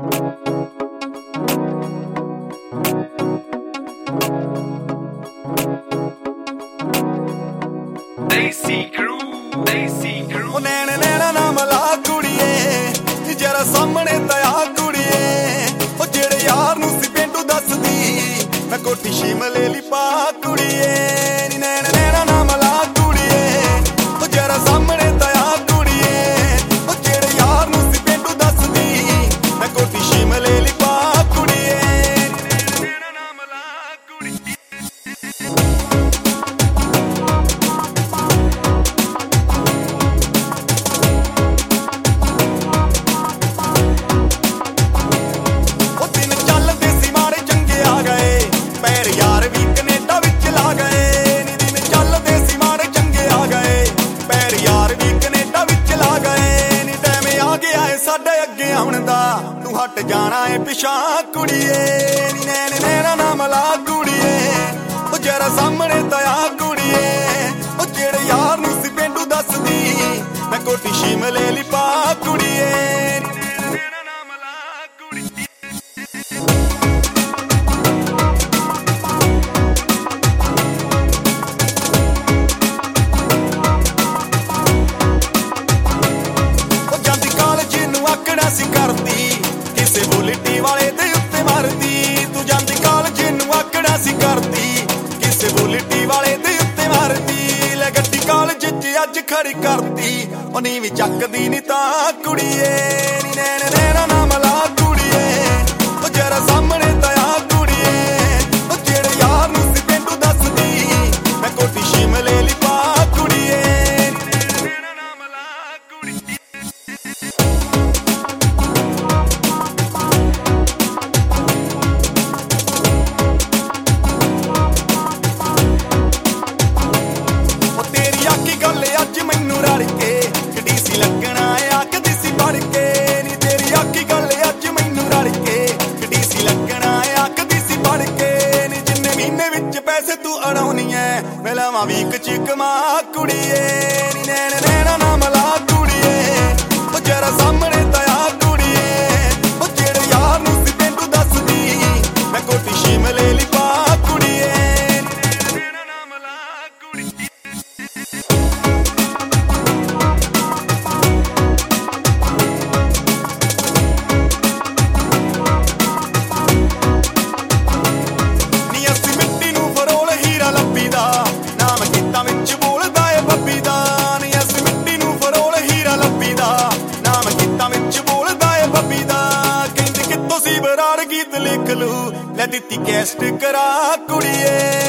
ਨੈਣ ਨੈਣਾ ਨਾ ਮਲਾ ਕੁੜੀਏ ਜਰਾ ਸਾਹਮਣੇ ਦਇਆ ਕੁੜੀਏ ਉਹ ਜਿਹੜੇ ਯਾਰ ਨੂੰ ਸੀ ਪਿੰਡੂ ਦੱਸਦੀ ਮੈਂ ਕੋਠੀ ਸ਼ਿਮਲੇ ਲਈ ਪਾ ਕੁੜੀਏ ਨੀ ਨੈਣ ਨੈਣਾ ਨਾ ਮਲਾ ਕੁੜੀਏ ਉਹ ਜਰਾ ਸਾਹਮਣੇ ਦਇਆ ਕੁੜੀਏ ਉਹ ਜਿਹੜੇ ਯਾਰ ਨੂੰ ਸੀ ਪਿੰਡੂ ਦੱਸਦੀ ਮੈਂ ਕੋਠੀ ਸ਼ਿਮਲੇ ਲਈ ਪਾ ਕੁੜੀਏ ਨੀ ਨੈਣ ਨਾ ਮਲਾ ਕੁੜੀਏ ਸਾਡੇ ਅੱਗੇ ਆਉਣ ਦਾ ਤੂੰ ਹਟ ਜਾਣਾ ਏ ਪਿਛਾਂ ਕੁੜੀਏ ਨੀ ਨੈਣ ਨੈਣਾ ਨਾ ਮਲਾ ਕੁੜੀਏ ਉਹ ਜਰਾ ਸਾਹਮਣੇ ਦਇਆ ਕੁੜੀਏ ਉਹ ਜਿਹੜੇ ਯਾਰ ਨੂੰ ਸੀ ਪਿੰਡੂ ਦੱਸਦੀ ਮੈਂ ਕੋਠੀ ਸ਼ਿਮਲੇ ਲਈ ਪਾ ਕੁੜੀਏ ਨੀ ਨੈਣ ਨੈਣਾ ਨਾ ਮਲਾ ਕੁੜੀਏ ਸੀ ਕਰਦੀ ਕਿਸੇ ਬੁਲਟੀ ਵਾਲੇ ਦੇ ਉੱਤੇ ਮਾਰਦੀ ਤੂੰ ਜਾਂਦੀ ਕਾਲਜ ਨੂੰ ਆਕੜਾ ਸੀ ਕਰਦੀ ਕਿਸੇ ਬੁਲਟੀ ਵਾਲੇ ਦੇ ਉੱਤੇ ਮਾਰਦੀ ਲੈ ਗੱਡੀ ਕਾਲਜ 'ਚ ਅੱਜ ਖੜੀ ਕਰਦੀ ਉਹ ਨੀ ਵੀ ਚੱਕਦੀ ਨੀ ਤਾਂ ਕੁੜੀਏ ਨੀ ਨੈਣ ਨੈਣਾ ਨਾ ਮਲਾ ਕੁੜੀਏ ਉਹ ਜਰਾ ਸਾਹਮਣੇ ਦਇਆ ਕੁੜੀਏ ਉਹ ਜਿਹੜੇ ਯਾਰ ਨੂੰ ਸੀ ਪਿੰਡੂ ਦੱਸਦੀ ਮੈਂ ਕੋਠੀ ਸ਼ਿਮਲੇ ਲਈ ਪਾ ਕੁੜੀਏ ਨੀ ਨੈਣ ਨੈਣਾ ਨਾ ਮਲਾ ਕੁੜੀਏ ਪੈਸੇ ਤੂੰ ਅੜਾਉਣੀ ਐ ਮੈਂ ਲਾਵਾਂ ਵੀਕ ਚ ਕਮਾ ਕੁੜੀਏ ਨੀ ਨੈਣ ਨੈਣਾ ਨਾ ਮਲਾ ਕੁੜੀਏ ਉਹ ਜਰਾ ਸਾਹਮਣੇ ਦਇਆ ਕੁੜੀਏ ਉਹ ਜਿਹੜੇ ਯਾਰ ਨੂੰ ਸੀ ਪਿੰਡੂ ਦੱਸਦੀ ਮੈਂ ਕੋਠੀ ਸ਼ਿਮਲੇ ਲਈ ਪਾ ਕੁੜੀਏ ਨੀ ਨੈਣ ਨੈਣਾ ਨਾ ਮਲਾ ਕੁੜੀਏ ਗੀਤ ਲਿਖ ਲੂ ਲੈ ਦਿੱਤੀ ਕੈਸਟ ਕਰਾ ਕੁੜੀਏ